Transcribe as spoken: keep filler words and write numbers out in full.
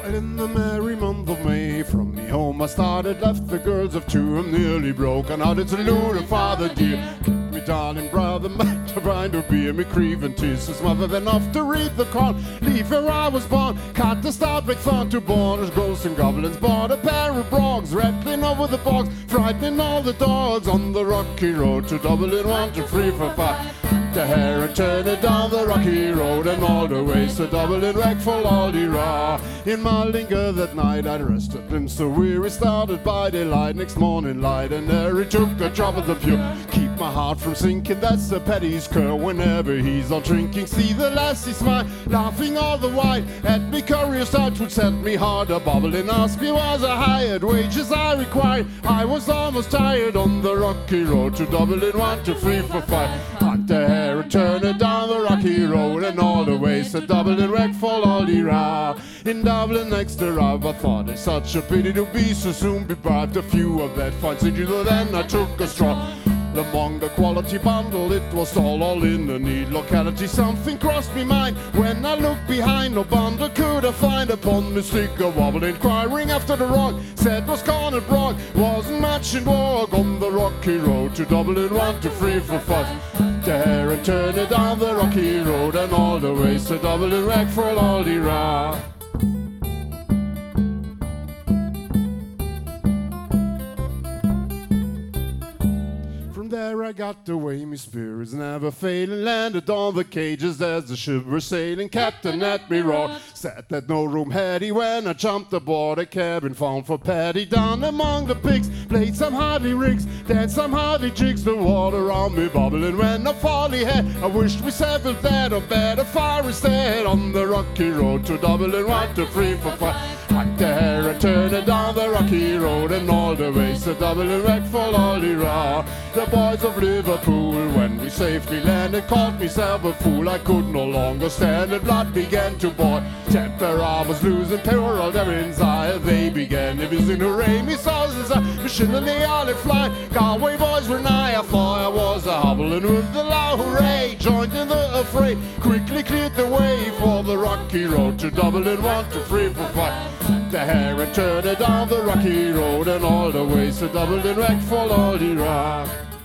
Well, in the merry month of May, from me home I started, left the girls of two, I'm nearly broken out. It's a lure, father dear, keep me darling brother, man, to find a beer, me grieving tears, his mother then off to read the call, leave where I was born, cut the start with fun to borders, ghosts and goblins, bought a pair of brogs, rattling over the bogs, frightening all the dogs, on the rocky road to Dublin, one, two, three, four, five. The hair and turn it down the rocky road and all the way to Dublin, wreck for Aldi Raw. In my linger that night I'd rested, been so weary, started by daylight, next morning light, and there he took a drop of the pure. Keep my heart from sinking, that's the Paddy's cur. Whenever he's on drinking, see the lassie smile, laughing all the while at me curious thoughts would set me harder, bubbling, ask me was I hired, wages I required. I was almost tired on the rocky road to Dublin, one, two, three, four, five. Hunt the hair and turn it down the rocky road and all the way to Dublin, wreck for Aldi Raw. In Dublin next to Rob, I thought it's such a pity to be so soon be brought. A few of that fine singular, then I took a straw. Among the quality bundle, it was all, all in the need locality. Something crossed me mind when I looked behind. No bundle could I find upon me stick a wobble, inquiring after the rock. Said was Corner Brock, wasn't much in vogue on the rocky road to Dublin, one, two, three, four, five. There and turn it down the rocky road and all the way to Dublin, wreck for Aldi Raw. There I got away, me spirits never failing, landed on the cages as the ship were sailing. Captain at me roar, said that no room had he when I jumped aboard a cabin found for Paddy. Down among the pigs, played some hardy rigs, danced some hardy jigs, the water around me bubbling when I folly had. I wished we settled that or better far instead on the rocky road to Dublin, one, two, three, four, five. Hunt the hair and turn it down the rocky road and all the way to Dublin, wreck for Aldi Raw. The boys of Liverpool, when we safely landed, called myself a fool. I could no longer stand it, blood began to boil. Temper I was losing, terror all there inside. They began, it was in a rain, me saws as a machine in the alley fly. Galway boys were nigh, I thought I was a hobbling with the loud hooray. Joined in the affray, quickly cleared the way for the rocky road to Dublin, one, two, three, four, five. The hair and turn it down the rocky road and all the way to Dublin, wreck for Aldi Raw.